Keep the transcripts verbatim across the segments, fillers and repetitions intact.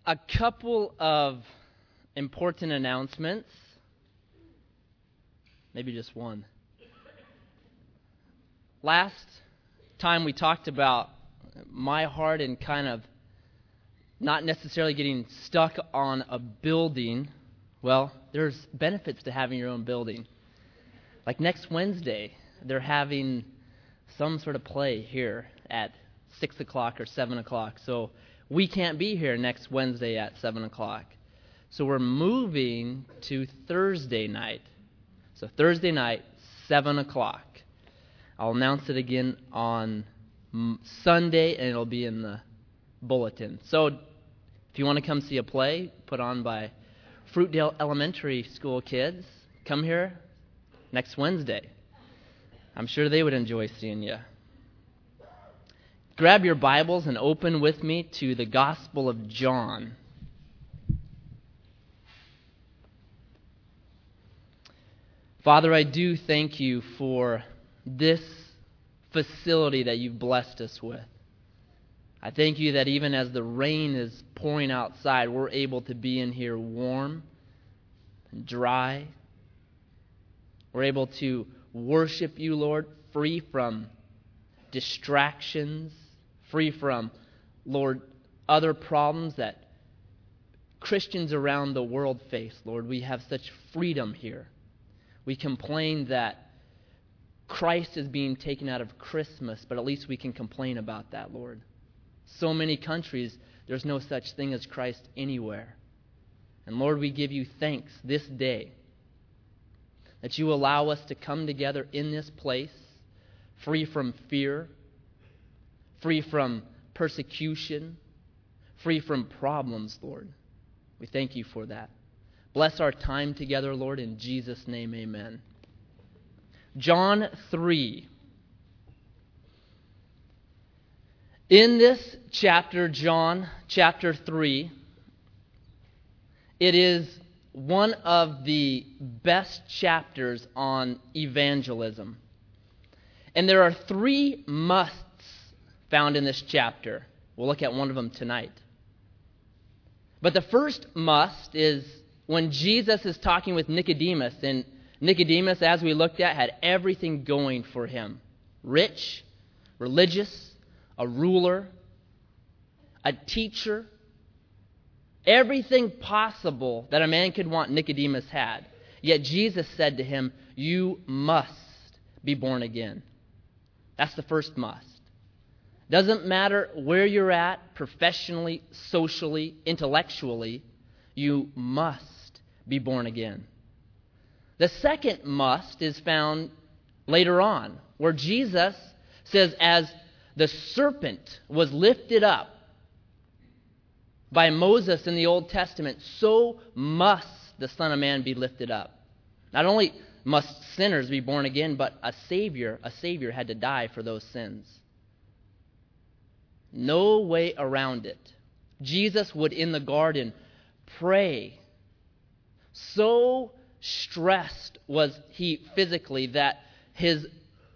a couple of important announcements. Maybe just one. Last time we talked about my heart and kind of not necessarily getting stuck on a building. Well, there's benefits to having your own building. Like next Wednesday, they're having some sort of play here at six o'clock or seven o'clock. So we can't be here next Wednesday at seven o'clock. So we're moving to Thursday night. So Thursday night, seven o'clock. I'll announce it again on Sunday, and it'll be in the bulletin. So if you want to come see a play put on by Fruitdale Elementary School kids, come here next Wednesday. I'm sure they would enjoy seeing you. Grab your Bibles and open with me to the Gospel of John. Father, I do thank you for this facility that you've blessed us with. I thank you that even as the rain is pouring outside, we're able to be in here warm and dry. We're able to worship you, Lord, free from distractions, free from, Lord, other problems that Christians around the world face. Lord, we have such freedom here. We complain that Christ is being taken out of Christmas, but at least we can complain about that, Lord. So many countries, there's no such thing as Christ anywhere. And Lord, we give you thanks this day that you allow us to come together in this place, free from fear, free from persecution, free from problems, Lord. We thank you for that. Bless our time together, Lord, in Jesus' name, amen. John three. In this chapter, John chapter three, it is one of the best chapters on evangelism. And there are three musts found in this chapter. We'll look at one of them tonight. But the first must is when Jesus is talking with Nicodemus, and Nicodemus, as we looked at, had everything going for him. Rich, religious, a ruler, a teacher. Everything possible that a man could want, Nicodemus had. Yet Jesus said to him, you must be born again. That's the first must. Doesn't matter where you're at, professionally, socially, intellectually, you must be born again. The second must is found later on, where Jesus says, as the serpent was lifted up by Moses in the Old Testament, so must the Son of Man be lifted up. Not only must sinners be born again, but a Savior, a Savior had to die for those sins. No way around it. Jesus would, in the garden, pray. So stressed was he physically that his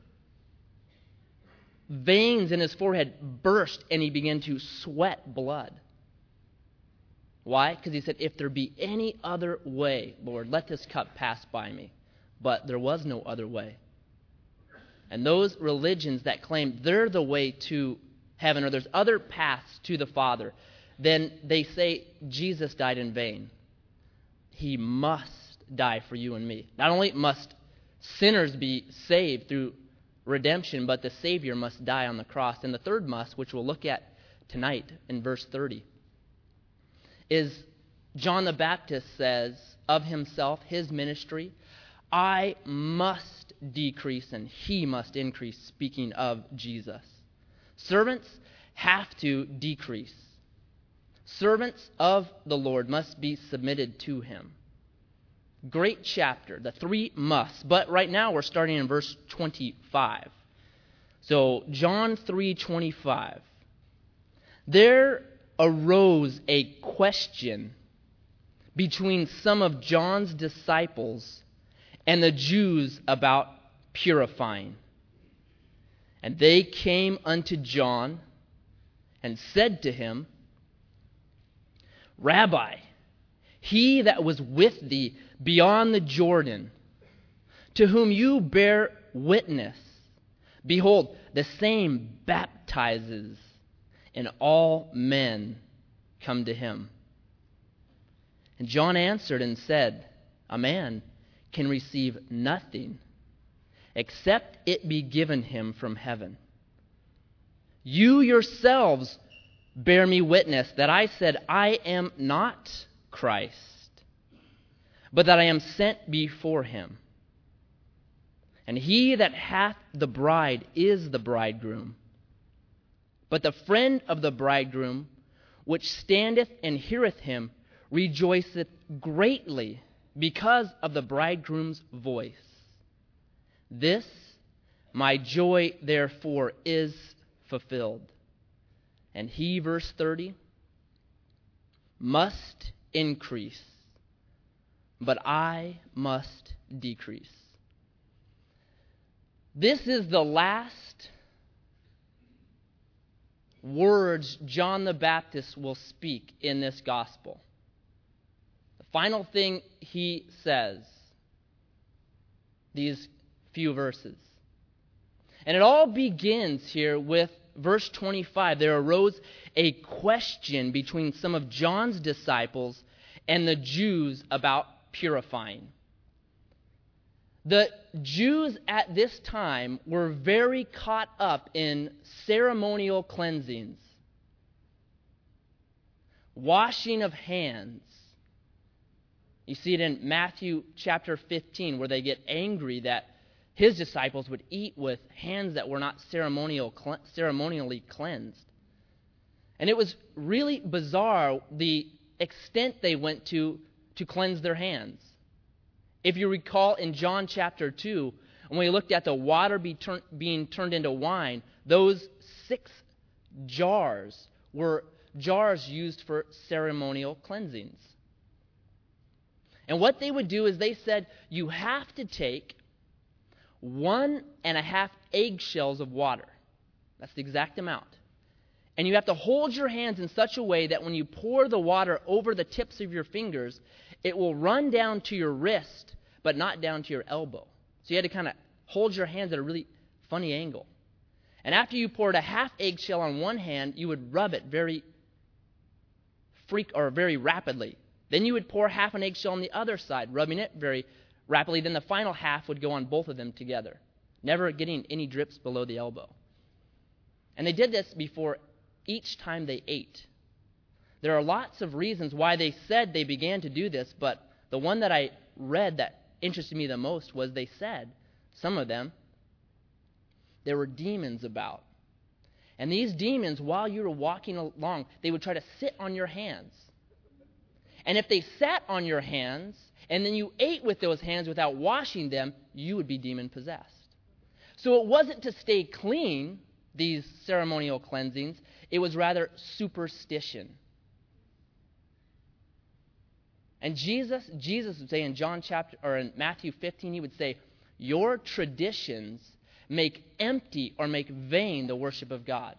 veins in his forehead burst and he began to sweat blood. Why? Because he said, if there be any other way, Lord, let this cup pass by me. But there was no other way. And those religions that claim they're the way to heaven, or there's other paths to the Father, then they say Jesus died in vain. He must die for you and me. Not only must sinners be saved through redemption, but the Savior must die on the cross. And the third must, which we'll look at tonight in verse thirty, is John the Baptist says of himself, his ministry, I must decrease and he must increase, speaking of Jesus. Servants have to decrease. Servants of the Lord must be submitted to him. Great chapter, the three musts. But right now we're starting in verse twenty-five. So John three twenty-five. There arose a question between some of John's disciples and the Jews about purifying. And they came unto John and said to him, Rabbi, he that was with thee beyond the Jordan, to whom you bear witness, behold, the same baptizes, and all men come to him. And John answered and said, a man can receive nothing except it be given him from heaven. You yourselves bear me witness that I said, I am not Christ, but that I am sent before him. And he that hath the bride is the bridegroom. But the friend of the bridegroom, which standeth and heareth him, rejoiceth greatly because of the bridegroom's voice. This my joy therefore is fulfilled. And he, verse thirty, must increase, but I must decrease. This is the last words John the Baptist will speak in this gospel. The final thing he says, these few verses. And it all begins here with verse twenty-five. There arose a question between some of John's disciples and the Jews about purifying. The Jews at this time were very caught up in ceremonial cleansings, washing of hands. You see it in Matthew chapter fifteen, where they get angry that his disciples would eat with hands that were not ceremonial, ceremonially cleansed. And it was really bizarre the extent they went to to cleanse their hands. If you recall in John chapter two, when we looked at the water be turn, being turned into wine, those six jars were jars used for ceremonial cleansings. And what they would do is they said, you have to take one and a half eggshells of water. That's the exact amount. And you have to hold your hands in such a way that when you pour the water over the tips of your fingers, it will run down to your wrist, but not down to your elbow. So you had to kind of hold your hands at a really funny angle. And after you poured a half eggshell on one hand, you would rub it very freak or very rapidly. Then you would pour half an eggshell on the other side, rubbing it very rapidly. Then the final half would go on both of them together, never getting any drips below the elbow. And they did this before each time they ate. There are lots of reasons why they said they began to do this, but the one that I read that interested me the most was they said, some of them, there were demons about. And these demons, while you were walking along, they would try to sit on your hands. And if they sat on your hands, and then you ate with those hands without washing them, you would be demon-possessed. So it wasn't to stay clean, these ceremonial cleansings. It was rather superstition. And Jesus, Jesus would say in John chapter or in Matthew fifteen, he would say, your traditions make empty or make vain the worship of God.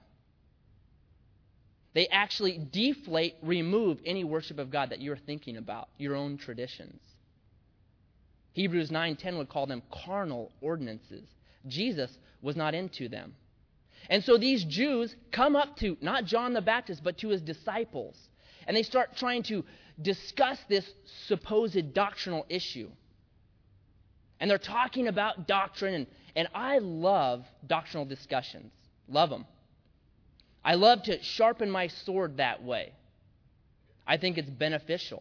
They actually deflate, remove any worship of God that you're thinking about, your own traditions. Hebrews nine ten would call them carnal ordinances. Jesus was not into them. And so these Jews come up to, not John the Baptist, but to his disciples. And they start trying to discuss this supposed doctrinal issue. And they're talking about doctrine. And, and I love doctrinal discussions. Love them. I love to sharpen my sword that way. I think it's beneficial.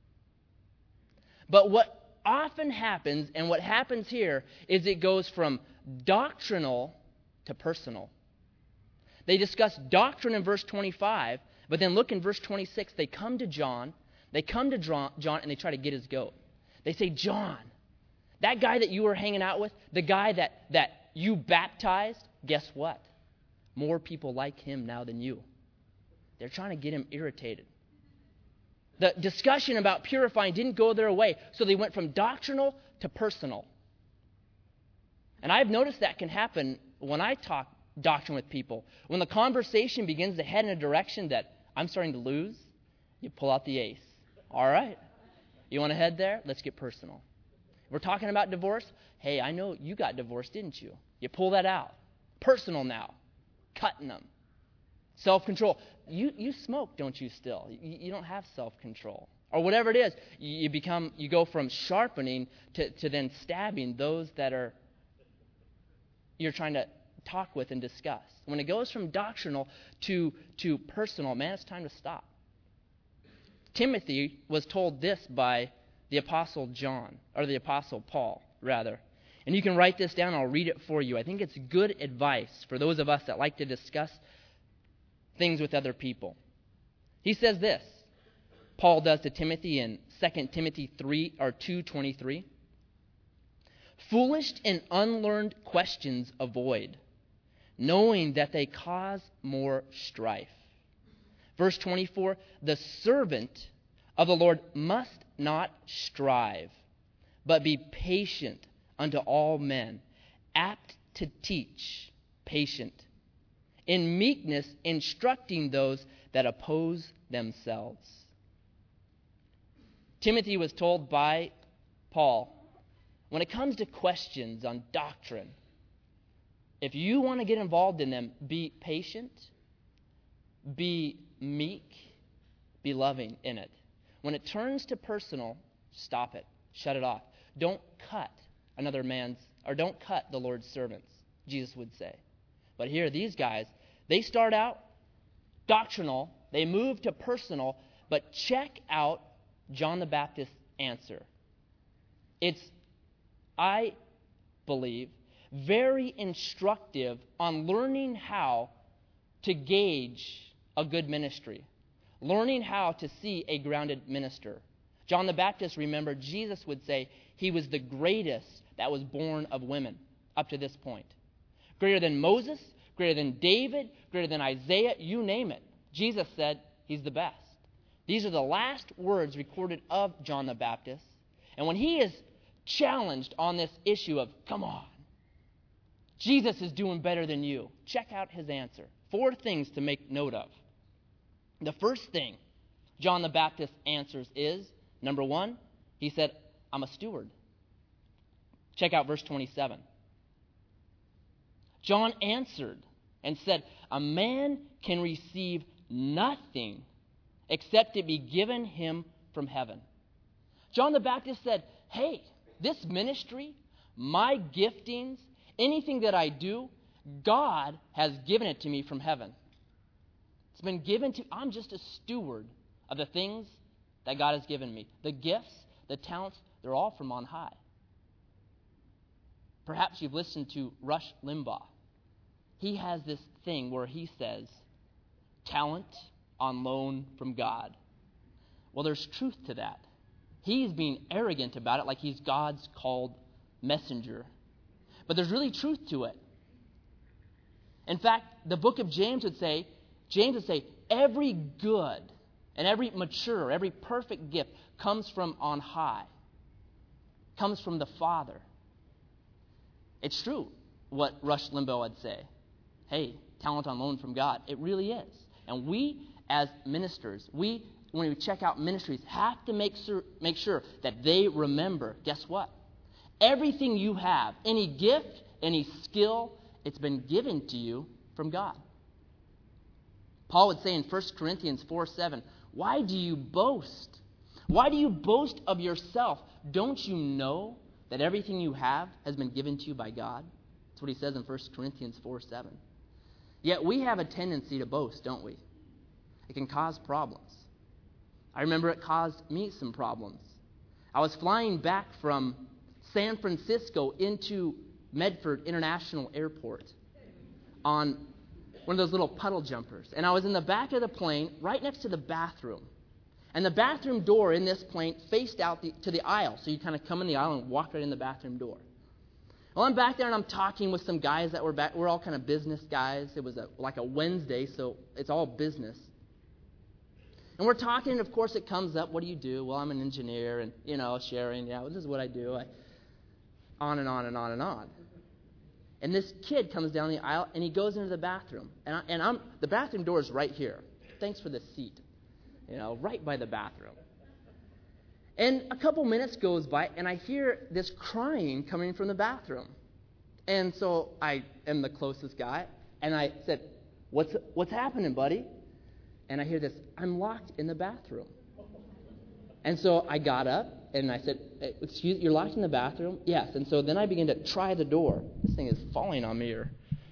But what often happens, and what happens here, is it goes from doctrinal to personal. They discuss doctrine in verse twenty-five, but then look in verse twenty-six. They come to John, they come to John, and they try to get his goat. They say, John, that guy that you were hanging out with, the guy that, that you baptized, guess what? More people like him now than you. They're trying to get him irritated. The discussion about purifying didn't go their way, so they went from doctrinal to personal. And I've noticed that can happen when I talk doctrine with people. When the conversation begins to head in a direction that I'm starting to lose, You pull out the ace. All right. You want to head there? Let's get personal. We're talking about divorce. Hey, I know you got divorced, didn't you? You pull that out. Personal now. Cutting them. Self-control. You you smoke, don't you still? You, you don't have self-control. Or whatever it is. You, you become you go from sharpening to, to then stabbing those that are you're trying to talk with and discuss. When it goes from doctrinal to, to personal, man, it's time to stop. Timothy was told this by the Apostle John, or the Apostle Paul, rather. And you can write this down. I'll read it for you. I think it's good advice for those of us that like to discuss things with other people. He says this. Paul does to Timothy in Second Timothy three or two twenty-three. Foolish and unlearned questions avoid, knowing that they cause more strife. Verse twenty-four, the servant of the Lord must not strive, but be patient unto all men, apt to teach, patient, in meekness instructing those that oppose themselves. Timothy was told by Paul, when it comes to questions on doctrine, if you want to get involved in them, be patient, be meek, be loving in it. When it turns to personal, stop it. Shut it off. Don't cut another man's, or don't cut the Lord's servants, Jesus would say. But here, these guys, they start out doctrinal, they move to personal, but check out John the Baptist's answer. It's, I believe, very instructive on learning how to gauge a good ministry, learning how to see a grounded minister. John the Baptist, remember, Jesus would say he was the greatest that was born of women up to this point. Greater than Moses, greater than David, greater than Isaiah, you name it. Jesus said he's the best. These are the last words recorded of John the Baptist. And when he is challenged on this issue of, come on, Jesus is doing better than you, check out his answer. Four things to make note of. The first thing John the Baptist answers is, number one, he said, I'm a steward. Check out verse twenty-seven. John answered and said, a man can receive nothing except it be given him from heaven. John the Baptist said, hey, this ministry, my giftings, anything that I do, God has given it to me from heaven. It's been given to, I'm just a steward of the things that God has given me. The gifts, the talents, they're all from on high. Perhaps you've listened to Rush Limbaugh. He has this thing where he says, talent on loan from God. Well, there's truth to that. He's being arrogant about it like he's God's called messenger. But there's really truth to it. In fact, the book of James would say, James would say, every good and every mature, every perfect gift comes from on high, comes from the Father. It's true what Rush Limbaugh would say. Hey, talent on loan from God. It really is. And we, as ministers, we, when we check out ministries, have to make sure, make sure that they remember, guess what? Everything you have, any gift, any skill, it's been given to you from God. Paul would say in First Corinthians four seven, why do you boast? Why do you boast of yourself? Don't you know that everything you have has been given to you by God? That's what he says in First Corinthians four seven. Yet we have a tendency to boast, don't we? It can cause problems. I remember it caused me some problems. I was flying back from San Francisco into Medford International Airport on one of those little puddle jumpers. And I was in the back of the plane right next to the bathroom. And the bathroom door in this plane faced out the, to the aisle. So you kind of come in the aisle and walk right in the bathroom door. Well, I'm back there and I'm talking with some guys that were back. We're all kind of business guys. It was a, like a Wednesday, so it's all business. And we're talking, and of course it comes up, what do you do? Well, I'm an engineer, and, you know, sharing, yeah, well, this is what I do. I, on and on and on and on. And this kid comes down the aisle, and he goes into the bathroom. And, I, and I'm the bathroom door is right here. Thanks for the seat. you know, right by the bathroom. And a couple minutes goes by, and I hear this crying coming from the bathroom. And so I am the closest guy, and I said, what's what's happening, buddy? And I hear this, I'm locked in the bathroom. And so I got up, and I said, excuse, you're locked in the bathroom? Yes. And so then I began to try the door. This thing is falling on me here.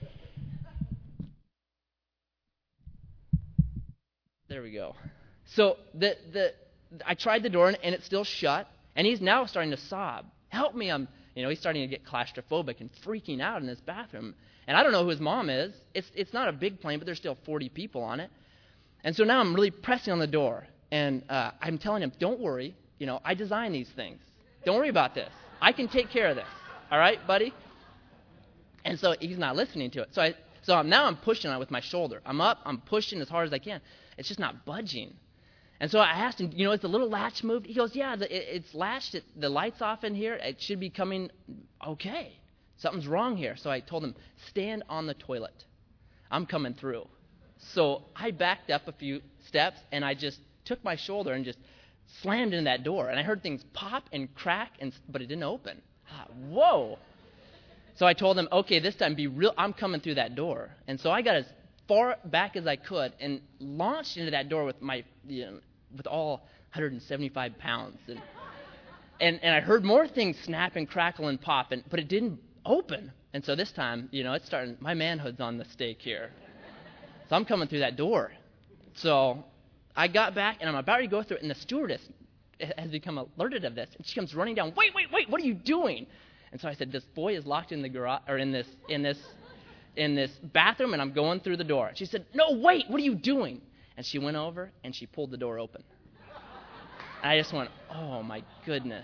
There we go. So the the I tried the door, and, and it's still shut, and he's now starting to sob. Help me, I'm, you know, he's starting to get claustrophobic and freaking out in his bathroom. And I don't know who his mom is. It's it's not a big plane, but there's still forty people on it. And so now I'm really pressing on the door, and uh, I'm telling him, don't worry, you know, I designed these things. Don't worry about this. I can take care of this. All right, buddy? And so he's not listening to it. So I so I'm, now I'm pushing on it with my shoulder. I'm up, I'm pushing as hard as I can. It's just not budging. And so I asked him, you know, is the little latch moved? He goes, yeah, the, it, it's latched. It, the light's off in here. It should be coming okay. Something's wrong here. So I told him, stand on the toilet. I'm coming through. So I backed up a few steps, and I just took my shoulder and just slammed into that door. And I heard things pop and crack, and but it didn't open. Ah, whoa. So I told him, okay, this time be real. I'm coming through that door. And so I got as far back as I could and launched into that door with my, you know, with all one hundred seventy-five pounds. And, and and I heard more things snap and crackle and pop, and, but it didn't open. And so this time, you know, it's starting, my manhood's on the stake here. So I'm coming through that door. So I got back, and I'm about to go through it, and the stewardess has become alerted of this. And she comes running down, wait, wait, wait, what are you doing? And so I said, this boy is locked in the garage, or in this, in this, in this bathroom, and I'm going through the door. She said, no, wait, what are you doing? And she went over, and she pulled the door open. And I just went, oh, my goodness.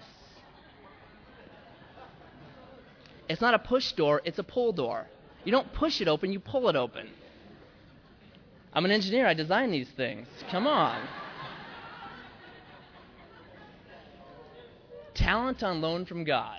It's not a push door, it's a pull door. You don't push it open, you pull it open. I'm an engineer, I design these things. Come on. Talent on loan from God.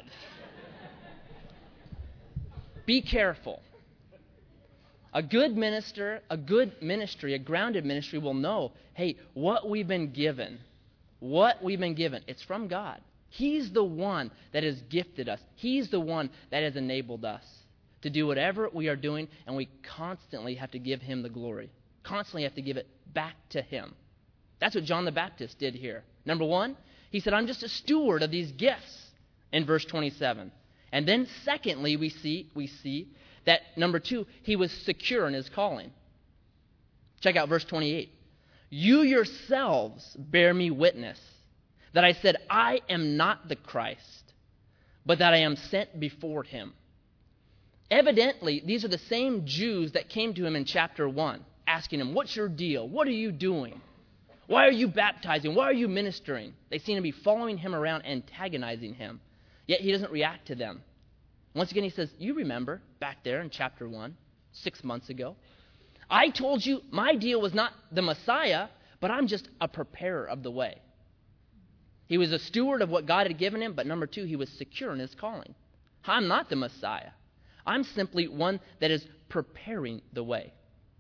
Be careful. A good minister, a good ministry, a grounded ministry will know, hey, what we've been given, what we've been given, it's from God. He's the one that has gifted us. He's the one that has enabled us to do whatever we are doing, and we constantly have to give him the glory. Constantly have to give it back to him. That's what John the Baptist did here. Number one, he said, I'm just a steward of these gifts in verse twenty-seven. And then secondly, we see we see that, number two, he was secure in his calling. Check out verse twenty-eight. You yourselves bear me witness that I said, I am not the Christ, but that I am sent before him. Evidently, these are the same Jews that came to him in chapter one, asking him, what's your deal? What are you doing? Why are you baptizing? Why are you ministering? They seem to be following him around, antagonizing him. Yet he doesn't react to them. Once again, he says, you remember back there in chapter one, six months ago, I told you my deal was not the Messiah, but I'm just a preparer of the way. He was a steward of what God had given him, but number two, he was secure in his calling. I'm not the Messiah. I'm simply one that is preparing the way.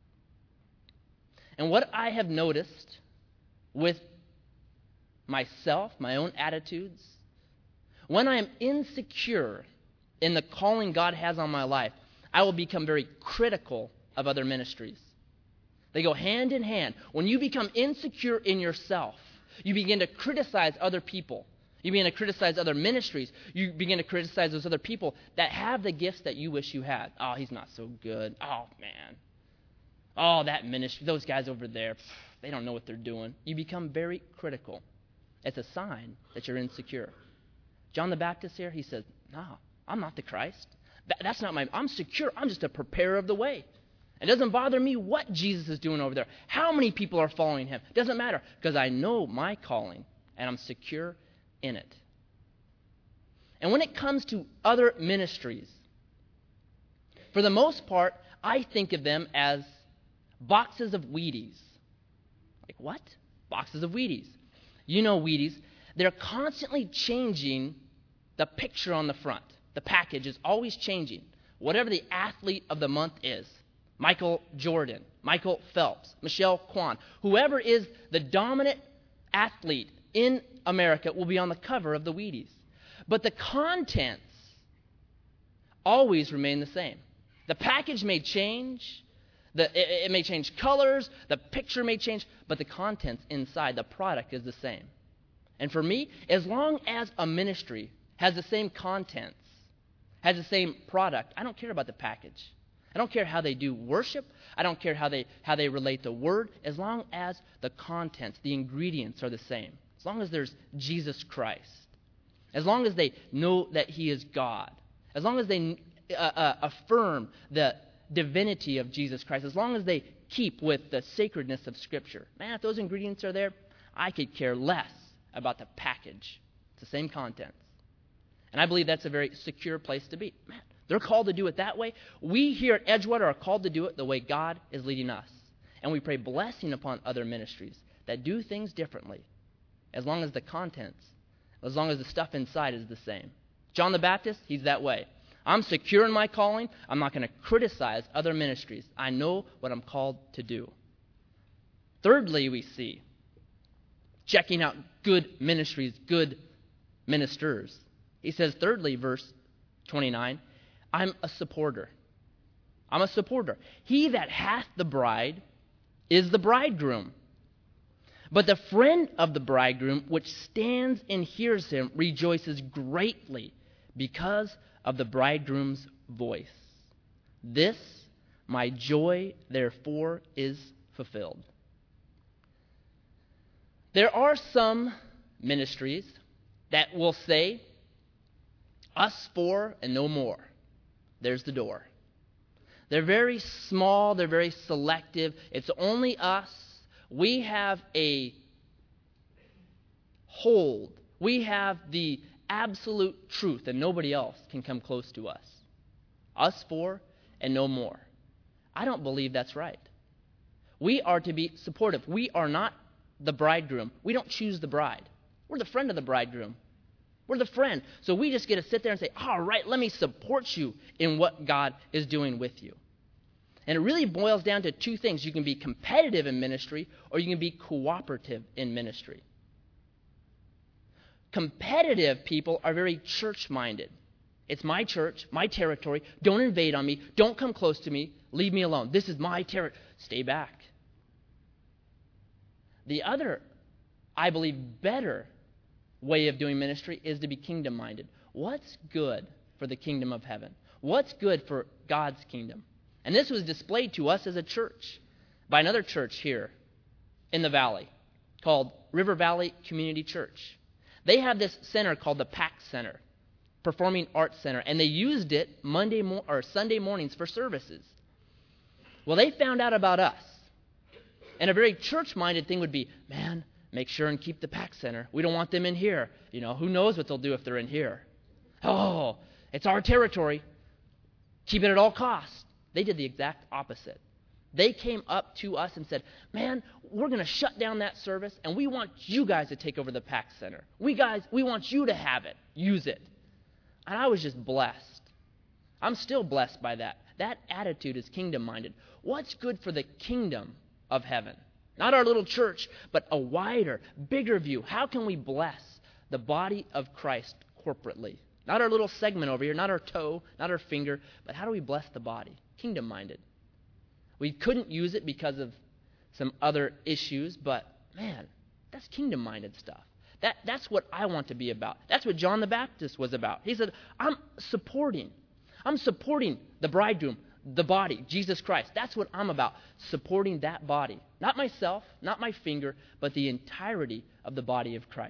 And what I have noticed with myself, my own attitudes, when I am insecure in the calling God has on my life, I will become very critical of other ministries. They go hand in hand. When you become insecure in yourself, you begin to criticize other people. You begin to criticize other ministries. You begin to criticize those other people that have the gifts that you wish you had. Oh, he's not so good. Oh, man. Oh, that ministry, those guys over there, they don't know what they're doing. You become very critical. It's a sign that you're insecure. John the Baptist here, he says, no, I'm not the Christ. That, that's not my, I'm secure. I'm just a preparer of the way. It doesn't bother me what Jesus is doing over there. How many people are following him? It doesn't matter, because I know my calling, and I'm secure in it. And when it comes to other ministries, for the most part, I think of them as boxes of Wheaties. Like what? Boxes of Wheaties. You know Wheaties. They're constantly changing the picture on the front. The package is always changing. Whatever the athlete of the month is, Michael Jordan, Michael Phelps, Michelle Kwan, whoever is the dominant athlete in America will be on the cover of the Wheaties. But the contents always remain the same. The package may change, the, it, it may change colors, the picture may change, but the contents inside, the product is the same. And for me, as long as a ministry has the same contents, has the same product, I don't care about the package. I don't care how they do worship. I don't care how they how they relate the word, as long as the contents, the ingredients are the same. As long as there's Jesus Christ. As long as they know that he is God. As long as they uh, uh, affirm the divinity of Jesus Christ. As long as they keep with the sacredness of Scripture. Man, if those ingredients are there, I could care less about the package. It's the same contents. And I believe that's a very secure place to be. Man, they're called to do it that way. We here at Edgewater are called to do it the way God is leading us. And we pray blessing upon other ministries that do things differently, as long as the contents, as long as the stuff inside is the same. John the Baptist, he's that way. I'm secure in my calling. I'm not going to criticize other ministries. I know what I'm called to do. Thirdly, we see checking out good ministries, good ministers. He says, thirdly, verse twenty-nine, I'm a supporter. I'm a supporter. He that hath the bride is the bridegroom. But the friend of the bridegroom, which stands and hears him, rejoices greatly because of the bridegroom's voice. This, my joy, therefore, is fulfilled. There are some ministries that will say, us four and no more. There's the door. They're very small. They're very selective. It's only us. We have a hold. We have the absolute truth, and nobody else can come close to us. Us four and no more. I don't believe that's right. We are to be supportive. We are not the bridegroom. We don't choose the bride. We're the friend of the bridegroom. We're the friend. So we just get to sit there and say, all right, let me support you in what God is doing with you. And it really boils down to two things. You can be competitive in ministry, or you can be cooperative in ministry. Competitive people are very church-minded. It's my church, my territory. Don't invade on me. Don't come close to me. Leave me alone. This is my territory. Stay back. The other, I believe, better way of doing ministry is to be kingdom-minded. What's good for the kingdom of heaven? What's good for God's kingdom? And this was displayed to us as a church by another church here in the valley called River Valley Community Church. They have this center called the PAC Center, Performing Arts Center, and they used it Monday mo- or Sunday mornings for services. Well, they found out about us. And a very church-minded thing would be, man, make sure and keep the PAC Center. We don't want them in here. You know, who knows what they'll do if they're in here. Oh, it's our territory. Keep it at all costs. They did the exact opposite. They came up to us and said, man, we're going to shut down that service, and we want you guys to take over the PAC Center. We guys, we want you to have it. Use it. And I was just blessed. I'm still blessed by that. That attitude is kingdom-minded. What's good for the kingdom of heaven? Not our little church, but a wider, bigger view. How can we bless the body of Christ corporately? Not our little segment over here, not our toe, not our finger, but how do we bless the body? Kingdom-minded. We couldn't use it because of some other issues, but man, that's kingdom-minded stuff. That, that's what I want to be about. That's what John the Baptist was about. He said, I'm supporting. I'm supporting the bridegroom, the body, Jesus Christ. That's what I'm about, supporting that body. Not myself, not my finger, but the entirety of the body of Christ.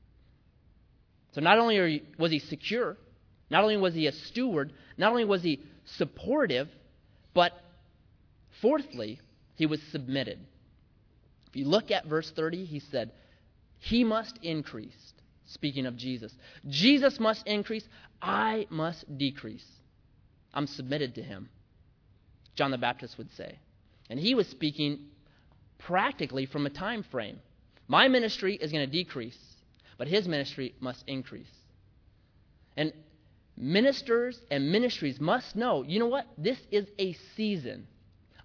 So not only are you, was he secure, not only was he a steward, not only was he supportive, but fourthly, he was submitted. If you look at verse thirty, he said, he must increase. Speaking of Jesus. Jesus must increase. I must decrease. I'm submitted to him. John the Baptist would say. And he was speaking practically from a time frame. My ministry is going to decrease, but his ministry must increase. And ministers and ministries must know, you know what? This is a season.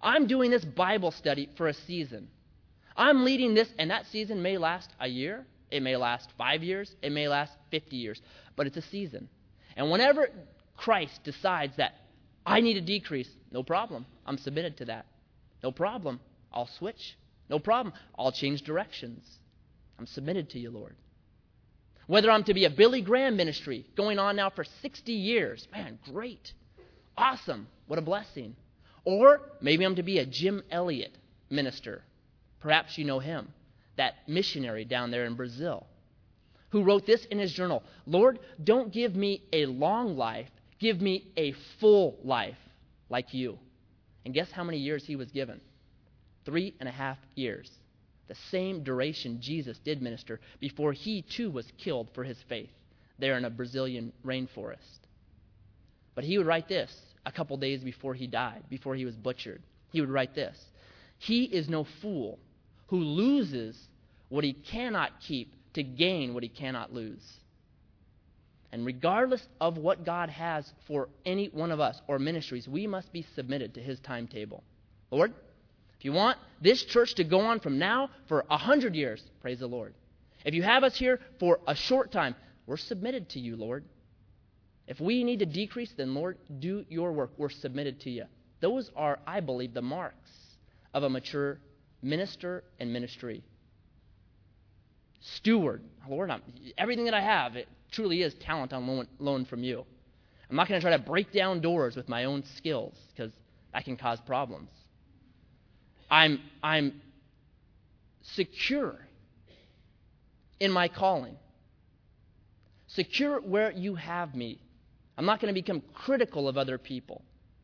I'm doing this Bible study for a season. I'm leading this, and that season may last a year. It may last five years. It may last fifty years. But it's a season. And whenever Christ decides that I need to decrease, no problem. I'm submitted to that. No problem. I'll switch. No problem. I'll change directions. I'm submitted to you, Lord. Whether I'm to be a Billy Graham ministry going on now for sixty years, man, great. Awesome. What a blessing. Or maybe I'm to be a Jim Elliot minister. Perhaps you know him, that missionary down there in Brazil, who wrote this in his journal: Lord, don't give me a long life, give me a full life like you. And guess how many years he was given? Three and a half years. The same duration Jesus did minister before he too was killed for his faith there in a Brazilian rainforest. But he would write this a couple days before he died, before he was butchered. He would write this: He is no fool who loses what he cannot keep to gain what he cannot lose. And regardless of what God has for any one of us or ministries, we must be submitted to his timetable. Lord, if you want this church to go on from now for a hundred years, praise the Lord. If you have us here for a short time, we're submitted to you, Lord. If we need to decrease, then Lord, do your work. We're submitted to you. Those are, I believe, the marks of a mature minister and ministry. Steward. Lord, I'm, everything that I have, it truly is talent on loan, loan from you. I'm not going to try to break down doors with my own skills, because that can cause problems. I'm, I'm secure in my calling. Secure where you have me. I'm not going to become critical of other people.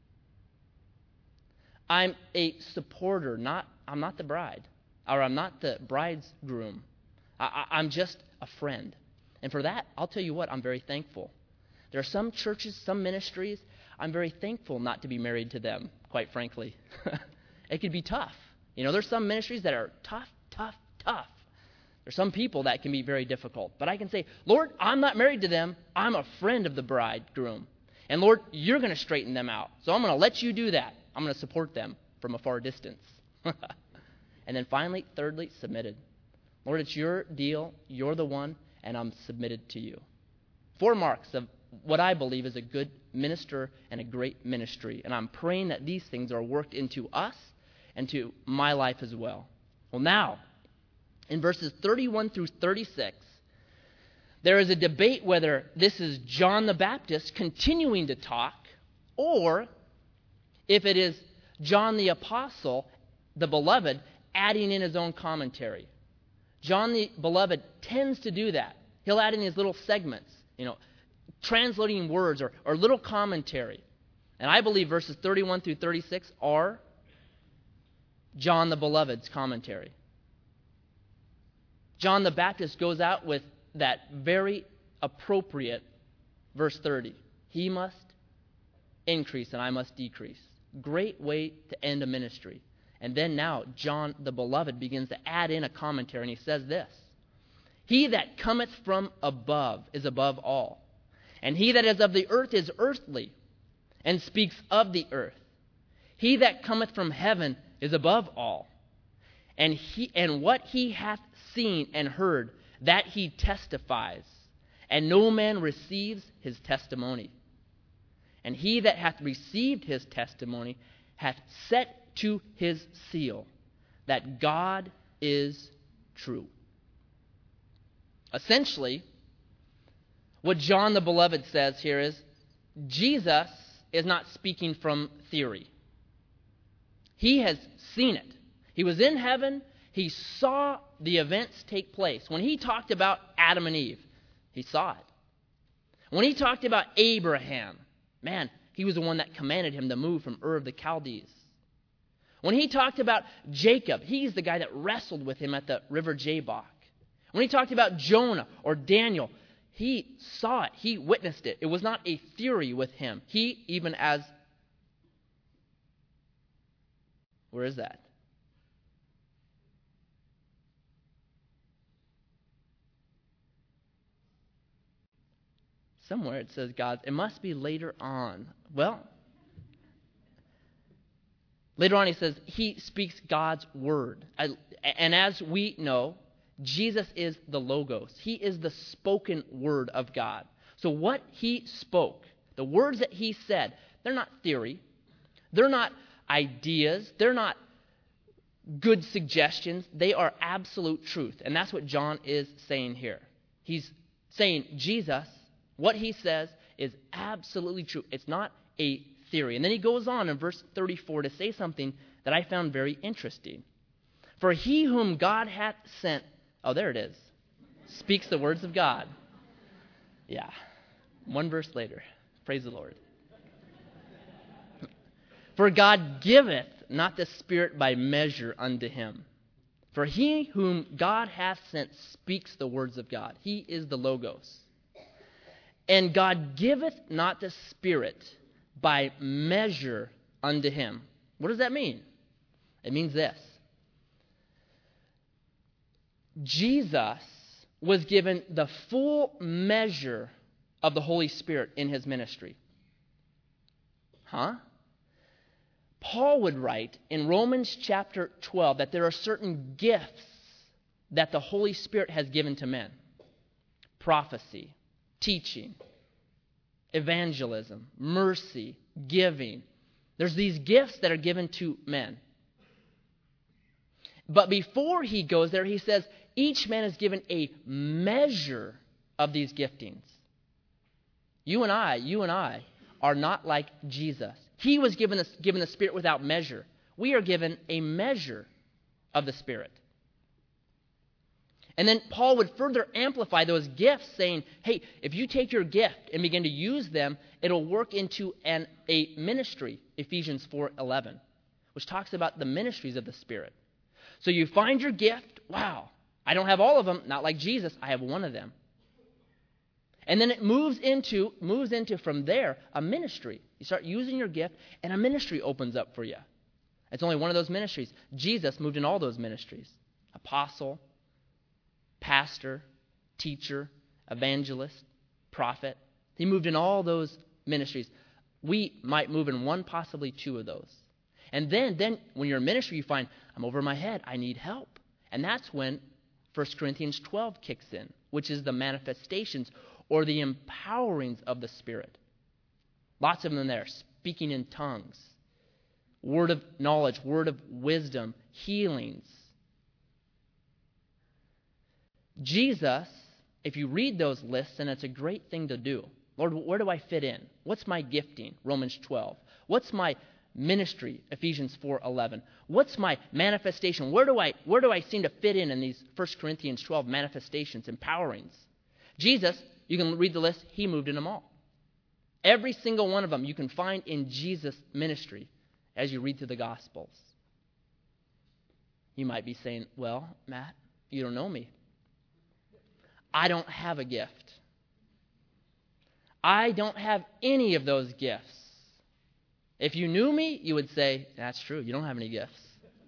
I'm a supporter, not I'm not the bride, or I'm not the bride's groom. I, I, I'm just a friend. And for that, I'll tell you what, I'm very thankful. There are some churches, some ministries, I'm very thankful not to be married to them, quite frankly. It could be tough. You know, there's some ministries that are tough, tough, tough. There's some people that can be very difficult. But I can say, Lord, I'm not married to them. I'm a friend of the bridegroom. And Lord, you're going to straighten them out. So I'm going to let you do that. I'm going to support them from a far distance. And then finally, thirdly, submitted. Lord, it's your deal. You're the one, and I'm submitted to you. Four marks of what I believe is a good minister and a great ministry. And I'm praying that these things are worked into us and to my life as well. Well, now, in verses thirty-one through thirty-six, there is a debate whether this is John the Baptist continuing to talk, or if it is John the Apostle, the beloved, adding in his own commentary. John the beloved tends to do that. He'll add in these little segments, you know, translating words or, or little commentary. And I believe verses thirty-one through thirty-six are John the beloved's commentary. John the Baptist goes out with that very appropriate verse thirty. He must increase and I must decrease. Great way to end a ministry. And then now John the beloved begins to add in a commentary, and he says this: He that cometh from above is above all, and he that is of the earth is earthly, and speaks of the earth. He that cometh from heaven is above all, and he and what he hath seen and heard, that he testifies, and no man receives his testimony. And he that hath received his testimony hath set to his seal that God is true. Essentially, what John the Beloved says here is Jesus is not speaking from theory. He has seen it. He was in heaven. He saw the events take place. When he talked about Adam and Eve, he saw it. When he talked about Abraham, man, he was the one that commanded him to move from Ur of the Chaldees. When he talked about Jacob, he's the guy that wrestled with him at the river Jabbok. When he talked about Jonah or Daniel, he saw it. He witnessed it. It was not a theory with him. He, even as... Where is that? Somewhere it says God. It must be later on. Well, Later on, he says he speaks God's word. I, and as we know, Jesus is the Logos. He is the spoken word of God. So what he spoke, the words that he said, they're not theory. They're not ideas. They're not good suggestions. They are absolute truth. And that's what John is saying here. He's saying Jesus, what he says is absolutely true. It's not a theory. And then he goes on in verse thirty-four to say something that I found very interesting. For he whom God hath sent, oh, there it is, speaks the words of God. Yeah. One verse later. Praise the Lord. For God giveth not the Spirit by measure unto him. For he whom God hath sent speaks the words of God. He is the Logos. And God giveth not the Spirit by measure unto him. What does that mean? It means this. Jesus was given the full measure of the Holy Spirit in his ministry. Huh? Paul would write in Romans chapter twelve that there are certain gifts that the Holy Spirit has given to men. Prophecy, teaching, evangelism, mercy, giving. There's these gifts that are given to men. But before he goes there, he says each man is given a measure of these giftings. You and I, you and I are not like Jesus. He was given the, given the Spirit without measure. We are given a measure of the Spirit. And then Paul would further amplify those gifts, saying, hey, if you take your gift and begin to use them, it'll work into an, a ministry, Ephesians four eleven, which talks about the ministries of the Spirit. So you find your gift, wow, I don't have all of them, not like Jesus, I have one of them. And then it moves into, moves into from there, a ministry. You start using your gift, and a ministry opens up for you. It's only one of those ministries. Jesus moved in all those ministries. Apostle, pastor, teacher, evangelist, prophet. He moved in all those ministries. We might move in one, possibly two of those. And then, then when you're in ministry, you find, I'm over my head, I need help. And that's when First Corinthians twelve kicks in, which is the manifestations or the empowerings of the Spirit. Lots of them there, speaking in tongues, word of knowledge, word of wisdom, healings. Jesus, if you read those lists, and it's a great thing to do. Lord, where do I fit in? What's my gifting? Romans twelve. What's my ministry? Ephesians four eleven. What's my manifestation? Where do I where do I seem to fit in in these First Corinthians twelve manifestations, empowerings? Jesus, you can read the list, he moved in them all. Every single one of them you can find in Jesus' ministry as you read through the Gospels. You might be saying, well, Matt, you don't know me. I don't have a gift. I don't have any of those gifts. If you knew me, you would say, that's true, you don't have any gifts.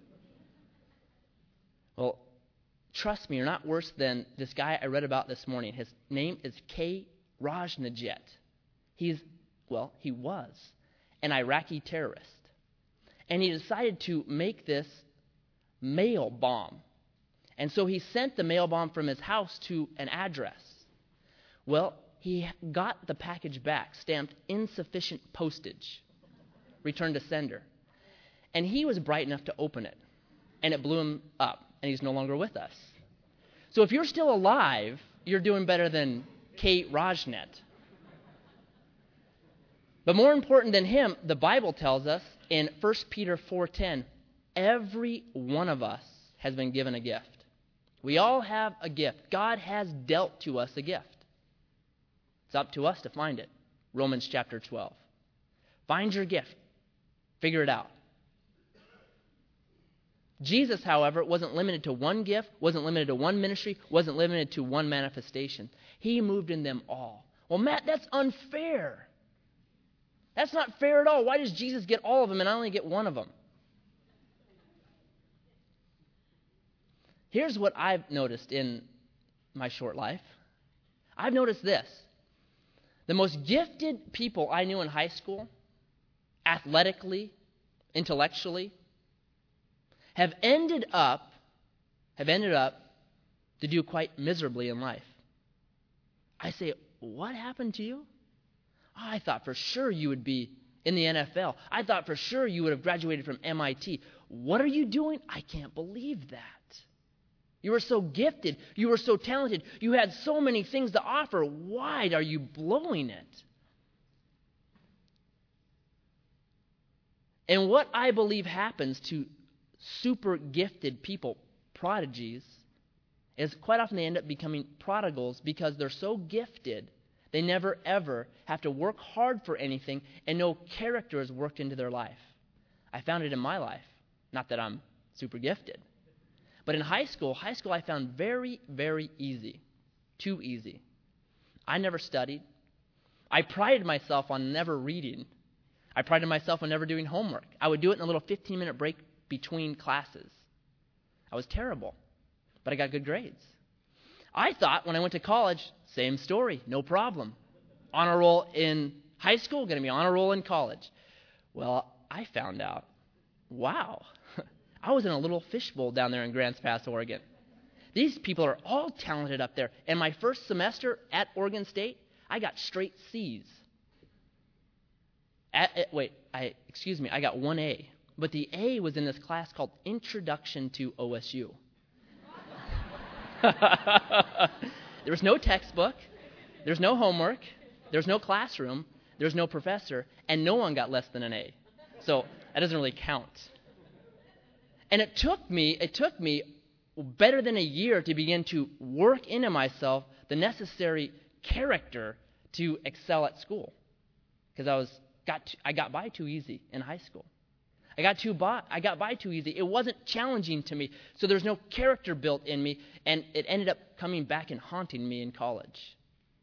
Well, trust me, you're not worse than this guy I read about this morning. His name is K. Rajnajet. He's, well, he was an Iraqi terrorist. And he decided to make this mail bomb. And so he sent the mail bomb from his house to an address. Well, he got the package back, stamped insufficient postage, returned to sender. And he was bright enough to open it. And it blew him up. And he's no longer with us. So if you're still alive, you're doing better than Kate Rajnet. But more important than him, the Bible tells us in First Peter four ten, every one of us has been given a gift. We all have a gift. God has dealt to us a gift. It's up to us to find it. Romans chapter twelve. Find your gift. Figure it out. Jesus, however, wasn't limited to one gift, wasn't limited to one ministry, wasn't limited to one manifestation. He moved in them all. Well, Matt, that's unfair. That's not fair at all. Why does Jesus get all of them and I only get one of them? Here's what I've noticed in my short life. I've noticed this. The most gifted people I knew in high school, athletically, intellectually, have ended up, have ended up to do quite miserably in life. I say, what happened to you? Oh, I thought for sure you would be in the N F L. I thought for sure you would have graduated from M I T. What are you doing? I can't believe that. You were so gifted. You were so talented. You had so many things to offer. Why are you blowing it? And what I believe happens to super gifted people, prodigies, is quite often they end up becoming prodigals because they're so gifted, they never ever have to work hard for anything, and no character is worked into their life. I found it in my life. Not that I'm super gifted. But in high school, high school I found very, very easy. Too easy. I never studied. I prided myself on never reading. I prided myself on never doing homework. I would do it in a little fifteen-minute break between classes. I was terrible, but I got good grades. I thought when I went to college, same story, no problem. Honor roll in high school, going to be honor roll in college. Well, I found out, wow, I was in a little fishbowl down there in Grants Pass, Oregon. These people are all talented up there. And my first semester at Oregon State, I got straight C's. At, at, wait, I excuse me, I got one A. But the A was in this class called Introduction to O S U. There was no textbook. There's no homework. There's no classroom. There's no professor. And no one got less than an A. So that doesn't really count. And it took me, it took me better than a year to begin to work into myself the necessary character to excel at school. Because I was got to, I got by too easy in high school. I got too by, I got by too easy. It wasn't challenging to me, so there's no character built in me, and it ended up coming back and haunting me in college.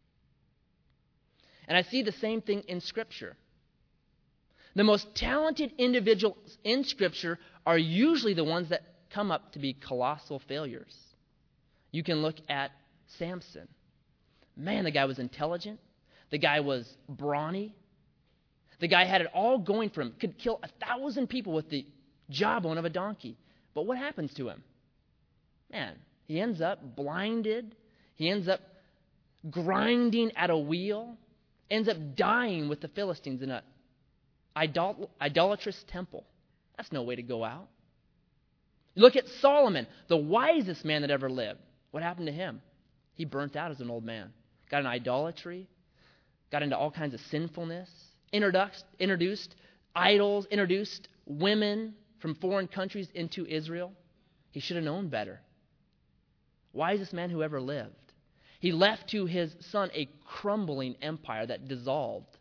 And I see the same thing in Scripture. The most talented individuals in Scripture are usually the ones that come up to be colossal failures. You can look at Samson. Man, the guy was intelligent. The guy was brawny. The guy had it all going for him. Could kill a thousand people with the jawbone of a donkey. But what happens to him? Man, he ends up blinded. He ends up grinding at a wheel. Ends up dying with the Philistines in a idol- idolatrous temple. That's no way to go out. Look at Solomon, the wisest man that ever lived. What happened to him? He burnt out as an old man. Got in idolatry. Got into all kinds of sinfulness. Introduced, introduced idols, introduced women from foreign countries into Israel. He should have known better. Wisest man who ever lived. He left to his son a crumbling empire that dissolved.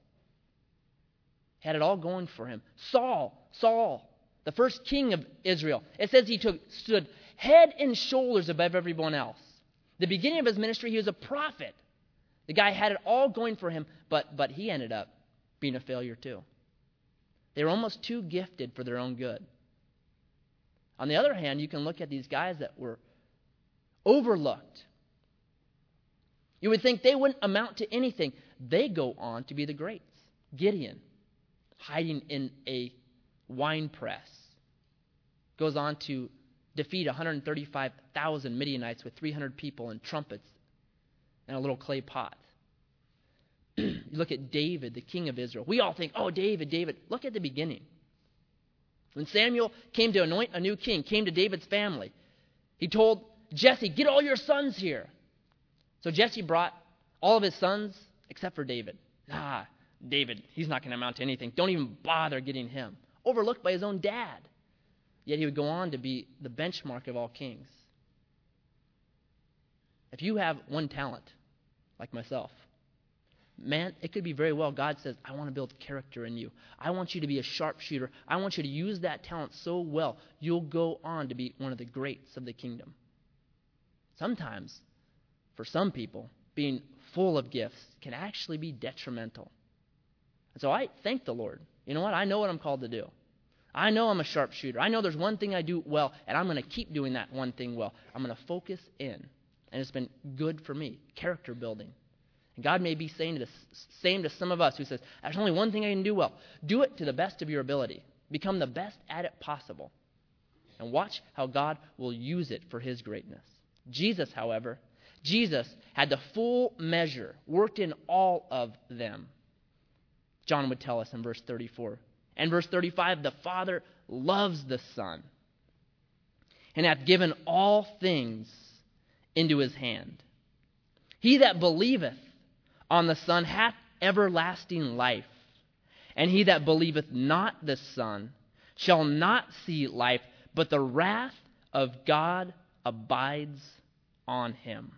Had it all going for him. Saul, Saul, the first king of Israel. It says he took, stood head and shoulders above everyone else. The beginning of his ministry, he was a prophet. The guy had it all going for him, but, but he ended up being a failure too. They were almost too gifted for their own good. On the other hand, you can look at these guys that were overlooked. You would think they wouldn't amount to anything. They go on to be the greats. Gideon, hiding in a wine press, goes on to defeat one hundred thirty-five thousand Midianites with three hundred people and trumpets and a little clay pot. You look at David, the king of Israel. We all think, oh, David, David. Look at the beginning. When Samuel came to anoint a new king, came to David's family, he told Jesse, get all your sons here. So Jesse brought all of his sons except for David. Ah, David, he's not going to amount to anything. Don't even bother getting him. Overlooked by his own dad. Yet he would go on to be the benchmark of all kings. If you have one talent, like myself, man, it could be very well God says, I want to build character in you. I want you to be a sharpshooter. I want you to use that talent so well, you'll go on to be one of the greats of the kingdom. Sometimes, for some people, being full of gifts can actually be detrimental. And so I thank the Lord. You know what? I know what I'm called to do. I know I'm a sharpshooter. I know there's one thing I do well, and I'm going to keep doing that one thing well. I'm going to focus in. And it's been good for me, character building. And God may be saying the same to some of us who says, there's only one thing I can do well. Do it to the best of your ability. Become the best at it possible. And watch how God will use it for his greatness. Jesus, however, Jesus had the full measure, worked in all of them. John would tell us in verse thirty-four. And verse thirty-five, the Father loves the Son, and hath given all things into his hand. He that believeth on the Son hath everlasting life, and he that believeth not the Son shall not see life, but the wrath of God abides on him.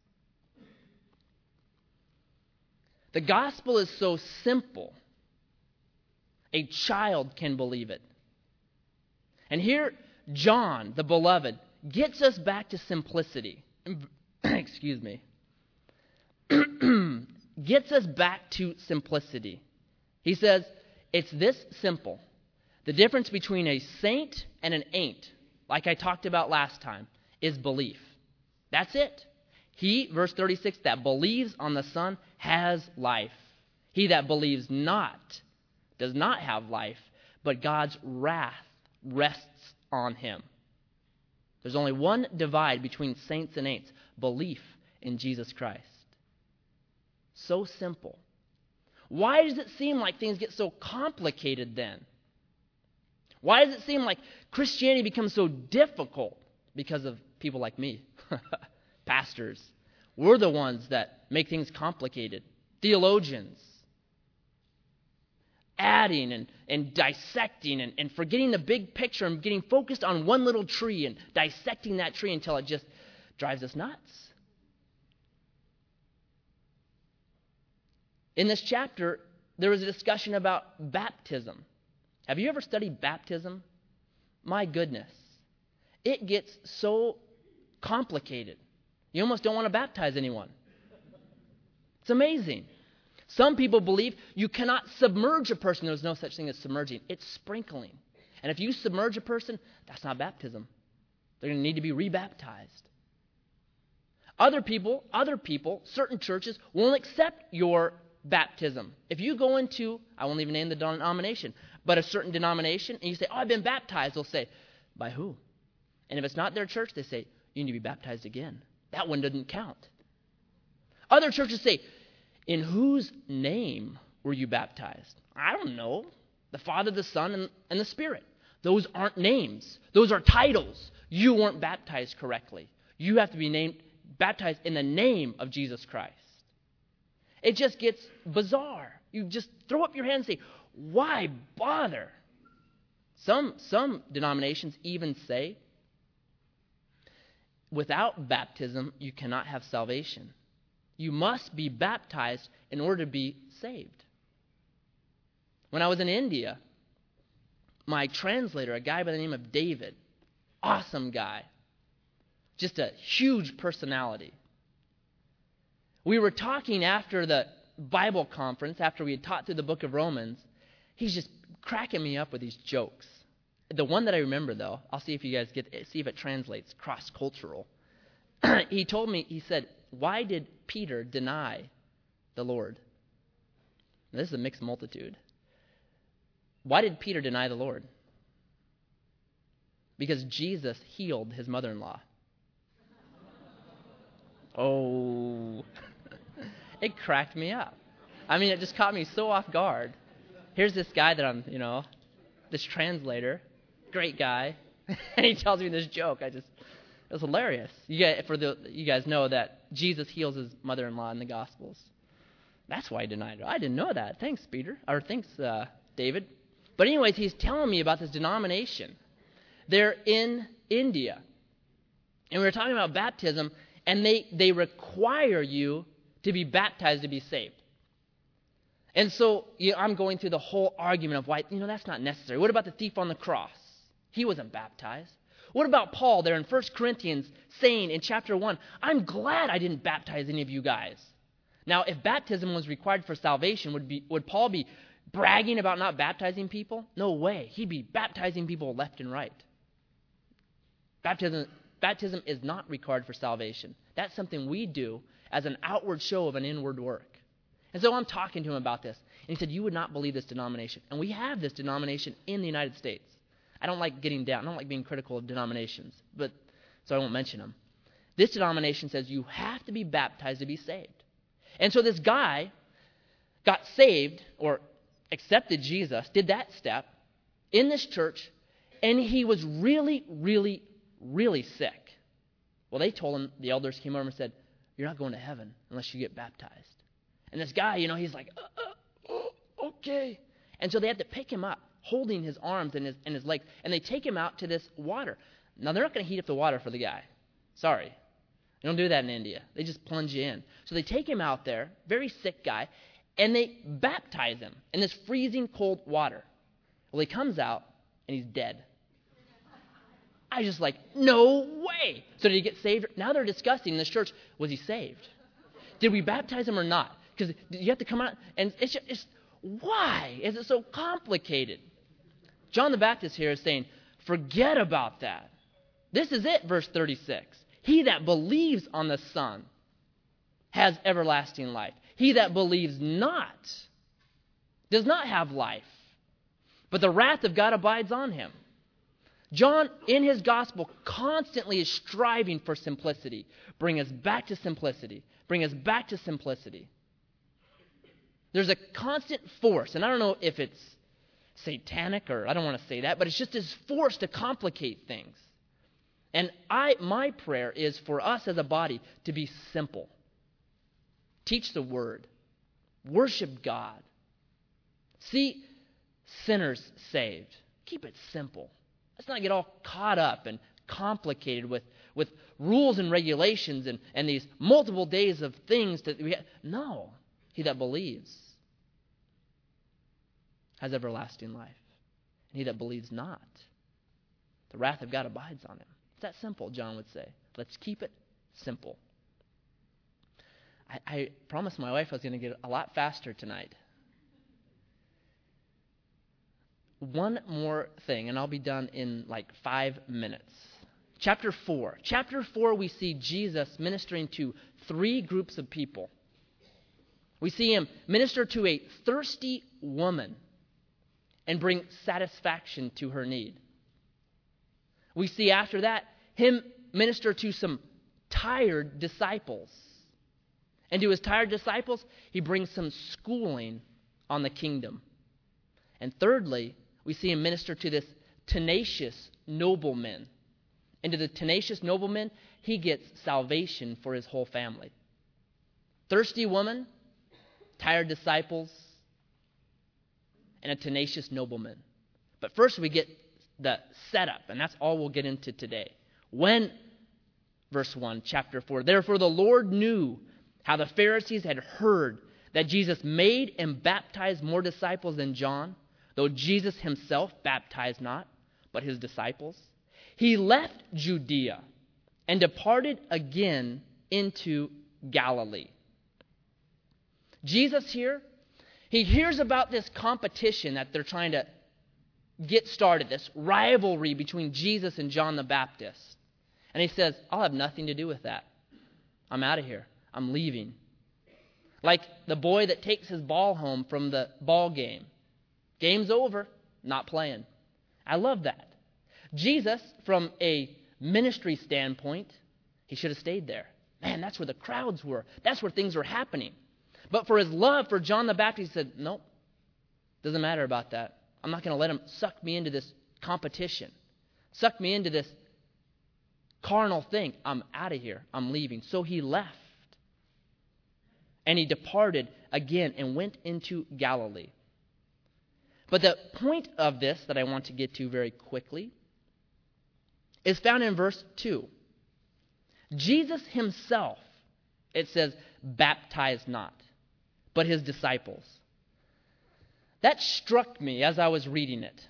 The gospel is so simple, a child can believe it. And here, John, the beloved, gets us back to simplicity. Excuse me. Gets us back to simplicity. He says, it's this simple. The difference between a saint and an ain't, like I talked about last time, is belief. That's it. He, verse thirty-six, that believes on the Son has life. He that believes not does not have life, but God's wrath rests on him. There's only one divide between saints and ain'ts: belief in Jesus Christ. So simple. Why does it seem like things get so complicated then? Why does it seem like Christianity becomes so difficult? Because of people like me, pastors. We're the ones that make things complicated. Theologians. Adding and, and dissecting and, and forgetting the big picture and getting focused on one little tree and dissecting that tree until it just drives us nuts. In this chapter, there was a discussion about baptism. Have you ever studied baptism? My goodness. It gets so complicated. You almost don't want to baptize anyone. It's amazing. Some people believe you cannot submerge a person. There's no such thing as submerging. It's sprinkling. And if you submerge a person, that's not baptism. They're going to need to be rebaptized. Other people, other people, certain churches won't accept your baptism. If you go into, I won't even name the denomination, but a certain denomination, and you say, oh, I've been baptized, they'll say, by who? And if it's not their church, they say, you need to be baptized again. That one doesn't count. Other churches say, in whose name were you baptized? I don't know. The Father, the Son, and, and the Spirit. Those aren't names. Those are titles. You weren't baptized correctly. You have to be named, baptized in the name of Jesus Christ. It just gets bizarre. You just throw up your hand and say, why bother? Some, some denominations even say, without baptism, you cannot have salvation. You must be baptized in order to be saved. When I was in India, my translator, a guy by the name of David, awesome guy, just a huge personality. We were talking after the Bible conference, after we had taught through the book of Romans. He's just cracking me up with these jokes. The one that I remember, though, I'll see if you guys get, see if it translates cross-cultural. He told me, he said, why did Peter deny the Lord? Now, this is a mixed multitude. Why did Peter deny the Lord? Because Jesus healed his mother-in-law. Oh, it cracked me up. I mean, it just caught me so off guard. Here's this guy that I'm, you know, this translator, great guy, and he tells me this joke. I just, it was hilarious. You guys, for the, you guys know that Jesus heals his mother-in-law in the Gospels. That's why he denied it. I didn't know that. Thanks, Peter, or thanks, uh, David. But anyways, he's telling me about this denomination. They're in India, and we were talking about baptism. And they, they require you to be baptized to be saved. And so you know, I'm going through the whole argument of why, you know, that's not necessary. What about the thief on the cross? He wasn't baptized. What about Paul there in First Corinthians saying in chapter one, I'm glad I didn't baptize any of you guys. Now, if baptism was required for salvation, would, be, would Paul be bragging about not baptizing people? No way. He'd be baptizing people left and right. Baptism Baptism is not required for salvation. That's something we do as an outward show of an inward work. And so I'm talking to him about this. And he said, you would not believe this denomination. And we have this denomination in the United States. I don't like getting down. I don't like being critical of denominations, but so I won't mention them. This denomination says you have to be baptized to be saved. And so this guy got saved or accepted Jesus, did that step in this church, and he was really, really, really sick. Well, they told him, the elders came over and said, you're not going to heaven unless you get baptized. And this guy, you know, he's like, uh, uh, oh, okay. And so they had to pick him up, holding his arms and his, and his legs, and they take him out to this water. Now, they're not going to heat up the water for the guy. Sorry. They don't do that in India. They just plunge you in. So they take him out there, very sick guy, and they baptize him in this freezing cold water. Well, he comes out, and he's dead. I just like, no way. So did he get saved? Now they're discussing in this church, was he saved? Did we baptize him or not? Because you have to come out, and it's just, it's, why is it so complicated? John the Baptist here is saying, forget about that. This is it, verse thirty-six. He that believes on the Son has everlasting life. He that believes not does not have life, but the wrath of God abides on him. John, in his gospel, constantly is striving for simplicity. Bring us back to simplicity. Bring us back to simplicity. There's a constant force, and I don't know if it's satanic or I don't want to say that, but it's just this force to complicate things. And I, my prayer is for us as a body to be simple. Teach the word. Worship God. See sinners saved. Keep it simple. Let's not get all caught up and complicated with, with rules and regulations and, and these multiple days of things that we have. No. He that believes has everlasting life. And he that believes not, the wrath of God abides on him. It's that simple, John would say. Let's keep it simple. I, I promised my wife I was going to get a lot faster tonight. One more thing, and I'll be done in like five minutes. Chapter four. Chapter four, we see Jesus ministering to three groups of people. We see him minister to a thirsty woman and bring satisfaction to her need. We see after that him minister to some tired disciples. And to his tired disciples, he brings some schooling on the kingdom. And thirdly, we see him minister to this tenacious nobleman. And to the tenacious nobleman, he gets salvation for his whole family. Thirsty woman, tired disciples, and a tenacious nobleman. But first we get the setup, and that's all we'll get into today. When, verse one, chapter four, therefore the Lord knew how the Pharisees had heard that Jesus made and baptized more disciples than John, though Jesus himself baptized not, but his disciples. He left Judea and departed again into Galilee. Jesus here, he hears about this competition that they're trying to get started, this rivalry between Jesus and John the Baptist. And he says, I'll have nothing to do with that. I'm out of here. I'm leaving. Like the boy that takes his ball home from the ball game. Game's over, not playing. I love that. Jesus, from a ministry standpoint, he should have stayed there. Man, that's where the crowds were. That's where things were happening. But for his love for John the Baptist, he said, nope, doesn't matter about that. I'm not going to let him suck me into this competition, suck me into this carnal thing. I'm out of here. I'm leaving. So he left. And he departed again and went into Galilee. But the point of this that I want to get to very quickly is found in verse two. Jesus himself, it says, baptized not, but his disciples. That struck me as I was reading it.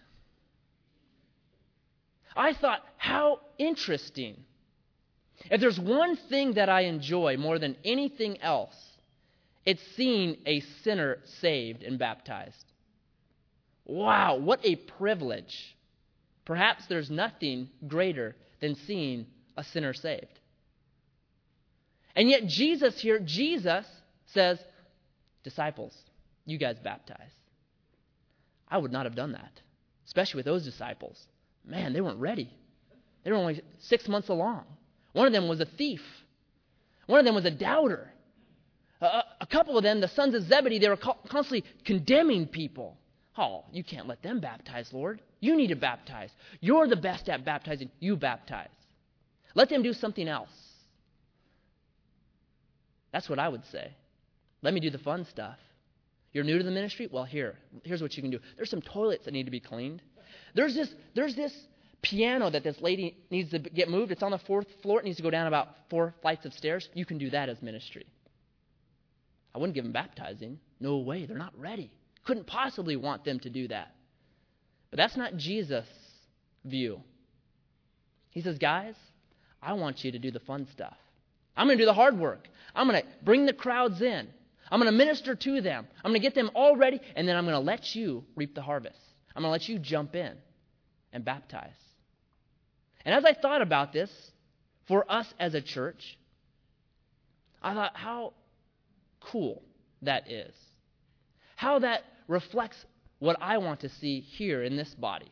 I thought, how interesting. If there's one thing that I enjoy more than anything else, it's seeing a sinner saved and baptized. Wow, what a privilege. Perhaps there's nothing greater than seeing a sinner saved. And yet Jesus here, Jesus says, disciples, you guys baptize. I would not have done that, especially with those disciples. Man, they weren't ready. They were only six months along. One of them was a thief. One of them was a doubter. A, a couple of them, the sons of Zebedee, they were co- constantly condemning people. Oh, you can't let them baptize, Lord. You need to baptize. You're the best at baptizing. You baptize. Let them do something else. That's what I would say. Let me do the fun stuff. You're new to the ministry? Well, here. Here's what you can do. There's some toilets that need to be cleaned. There's this, there's this piano that this lady needs to get moved. It's on the fourth floor. It needs to go down about four flights of stairs. You can do that as ministry. I wouldn't give them baptizing. No way. They're not ready. Couldn't possibly want them to do that. But that's not Jesus' view. He says, guys, I want you to do the fun stuff. I'm going to do the hard work. I'm going to bring the crowds in. I'm going to minister to them. I'm going to get them all ready, and then I'm going to let you reap the harvest. I'm going to let you jump in and baptize. And as I thought about this, for us as a church, I thought how cool that is. How that reflects what I want to see here in this body.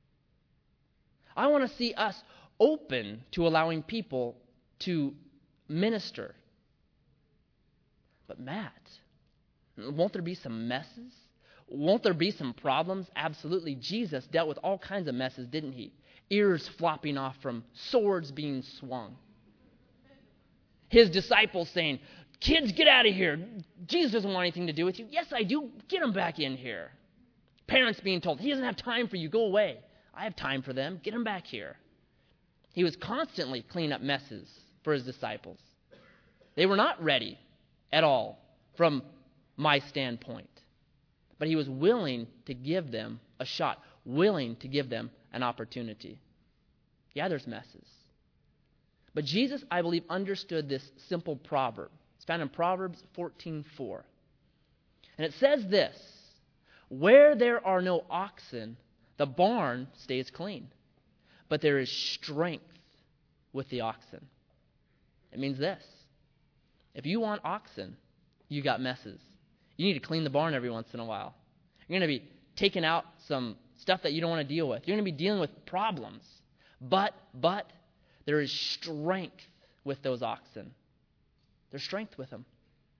I want to see us open to allowing people to minister. But Matt, won't there be some messes? Won't there be some problems? Absolutely. Jesus dealt with all kinds of messes, didn't he? Ears flopping off from swords being swung. His disciples saying, kids, get out of here. Jesus doesn't want anything to do with you. Yes, I do. Get him back in here. Parents being told, he doesn't have time for you. Go away. I have time for them. Get him back here. He was constantly cleaning up messes for his disciples. They were not ready at all from my standpoint. But he was willing to give them a shot, willing to give them an opportunity. Yeah, there's messes. But Jesus, I believe, understood this simple proverb. It's found in Proverbs fourteen four. And it says this, where there are no oxen, the barn stays clean, but there is strength with the oxen. It means this. If you want oxen, you got messes. You need to clean the barn every once in a while. You're going to be taking out some stuff that you don't want to deal with. You're going to be dealing with problems. But, but, there is strength with those oxen. There's strength with them.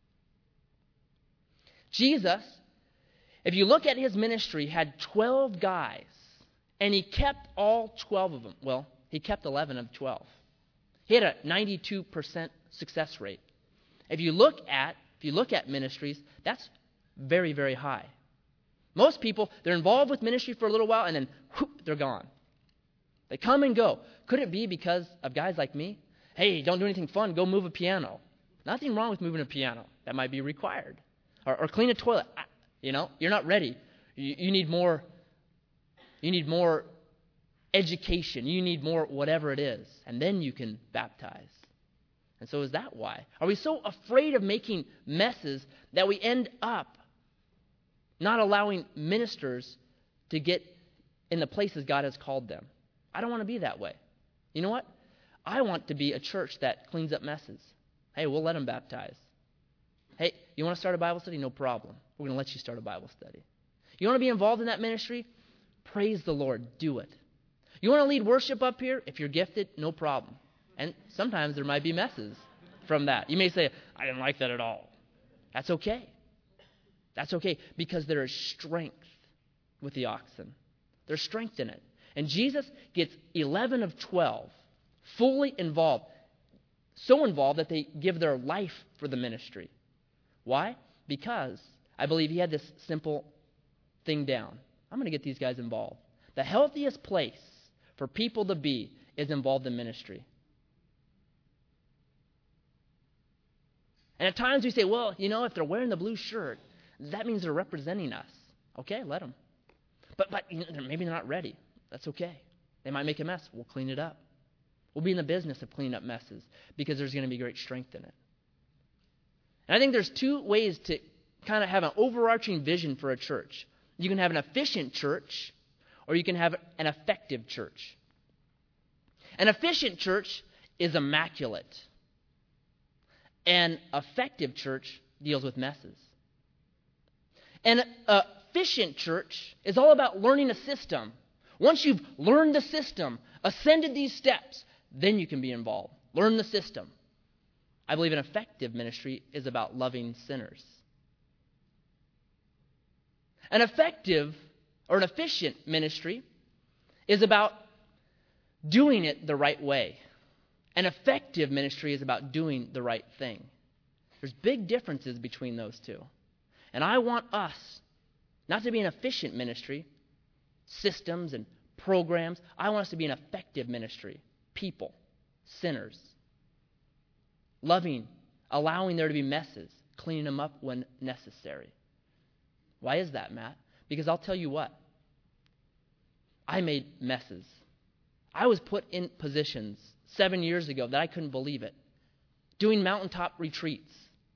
Jesus, if you look at his ministry, had twelve guys, and he kept all twelve of them. Well, he kept eleven of twelve. He had a ninety-two percent success rate. If you look at, if you look at ministries, that's very, very high. Most people, they're involved with ministry for a little while, and then whoop, they're gone. They come and go. Could it be because of guys like me? Hey, don't do anything fun. Go move a piano. Nothing wrong with moving a piano. That might be required. Or, or clean a toilet. You know, you're not ready. You, you need more. You need more education. You need more whatever it is, and then you can baptize. And so is that why? Are we so afraid of making messes that we end up not allowing ministers to get in the places God has called them? I don't want to be that way. You know what? I want to be a church that cleans up messes. Hey, we'll let them baptize. Hey, you want to start a Bible study? No problem. We're going to let you start a Bible study. You want to be involved in that ministry? Praise the Lord. Do it. You want to lead worship up here? If you're gifted, no problem. And sometimes there might be messes from that. You may say, I didn't like that at all. That's okay. That's okay because there is strength with the oxen. There's strength in it. And Jesus gets eleven of twelve fully involved. So involved that they give their life for the ministry. Why? Because I believe he had this simple thing down. I'm going to get these guys involved. The healthiest place for people to be is involved in ministry. And at times we say, well, you know, if they're wearing the blue shirt, that means they're representing us. Okay, let them. But, but you know, maybe they're not ready. That's okay. They might make a mess. We'll clean it up. We'll be in the business of cleaning up messes because there's going to be great strength in it. And I think there's two ways to kind of have an overarching vision for a church. You can have an efficient church or you can have an effective church. An efficient church is immaculate. An effective church deals with messes. An efficient church is all about learning a system Once you've learned the system, ascended these steps, then you can be involved. Learn the system. I believe an effective ministry is about loving sinners. An effective or an efficient ministry is about doing it the right way. An effective ministry is about doing the right thing. There's big differences between those two. And I want us not to be an efficient ministry, systems and programs. I want us to be an effective ministry, people, sinners. Loving, allowing there to be messes, cleaning them up when necessary. Why is that, Matt? Because I'll tell you what. I made messes. I was put in positions seven years ago that I couldn't believe it. Doing mountaintop retreats.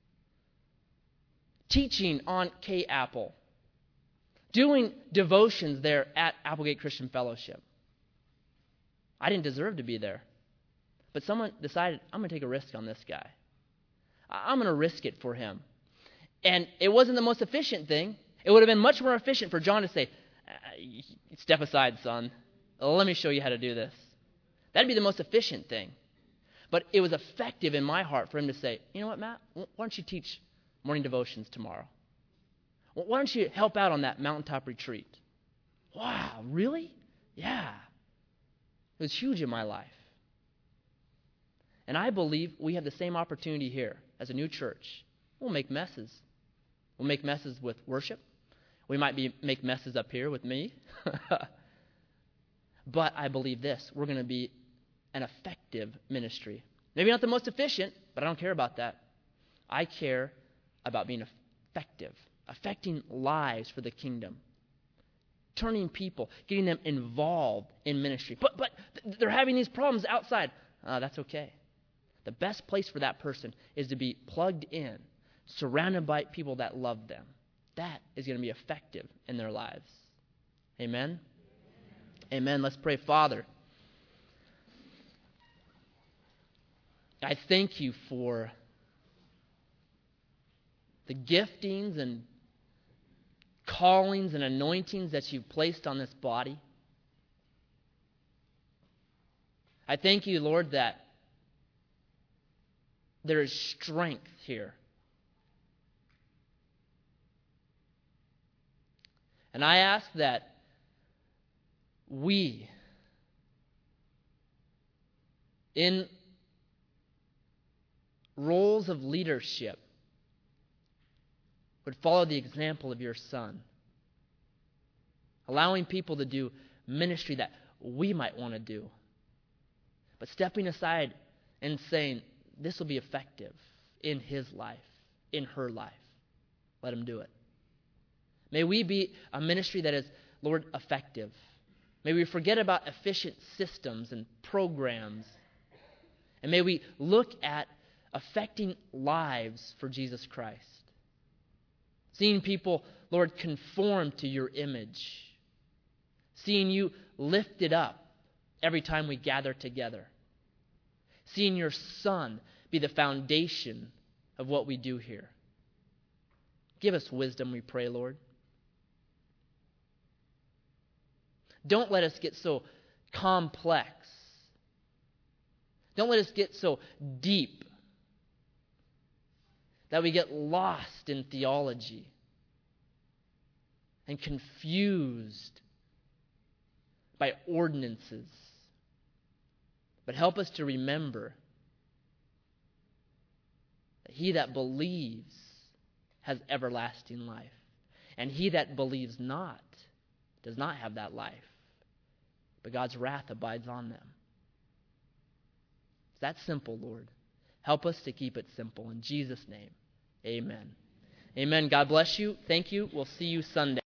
Teaching on K-Apple. Doing devotions there at Applegate Christian Fellowship. I didn't deserve to be there. But someone decided, I'm going to take a risk on this guy. I'm going to risk it for him. And it wasn't the most efficient thing. It would have been much more efficient for John to say, step aside, son. Let me show you how to do this. That'd be the most efficient thing. But it was effective in my heart for him to say, you know what, Matt? Why don't you teach morning devotions tomorrow? Why don't you help out on that mountaintop retreat? Wow, really? Yeah. It was huge in my life. And I believe we have the same opportunity here as a new church. We'll make messes. We'll make messes with worship. We might be make messes up here with me. But I believe this. We're going to be an effective ministry. Maybe not the most efficient, but I don't care about that. I care about being effective, affecting lives for the kingdom, turning people, getting them involved in ministry. But but they're having these problems outside. Uh, that's okay. The best place for that person is to be plugged in, surrounded by people that love them. That is going to be effective in their lives. Amen? Amen. Let's pray. Father, I thank you for the giftings and callings and anointings that you've placed on this body. I thank you, Lord, that there is strength here. And I ask that we, in roles of leadership, would follow the example of your Son, allowing people to do ministry that we might want to do, but stepping aside and saying, this will be effective in his life, in her life. Let him do it. May we be a ministry that is, Lord, effective. May we forget about efficient systems and programs. And may we look at affecting lives for Jesus Christ. Seeing people, Lord, conform to your image. Seeing you lifted up every time we gather together. Seeing your Son be the foundation of what we do here. Give us wisdom, we pray, Lord. Don't let us get so complex. Don't let us get so deep that we get lost in theology and confused by ordinances. But help us to remember that he that believes has everlasting life, and he that believes not does not have that life, but God's wrath abides on them. It's that simple, Lord. Help us to keep it simple. In Jesus' name, amen. Amen. God bless you. Thank you. We'll see you Sunday.